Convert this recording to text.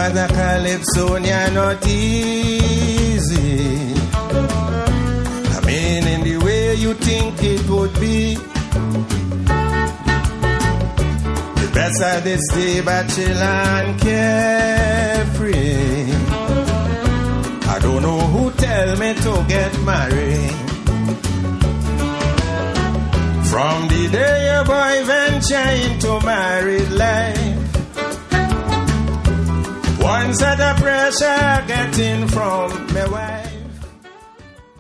Mother Calypsonia not easy. I mean, in the way you think it would be. The best of this day, bachelor and carefree. I don't know who tell me to get married. From the day a boy venture into married life, one set of pressure getting from my wife.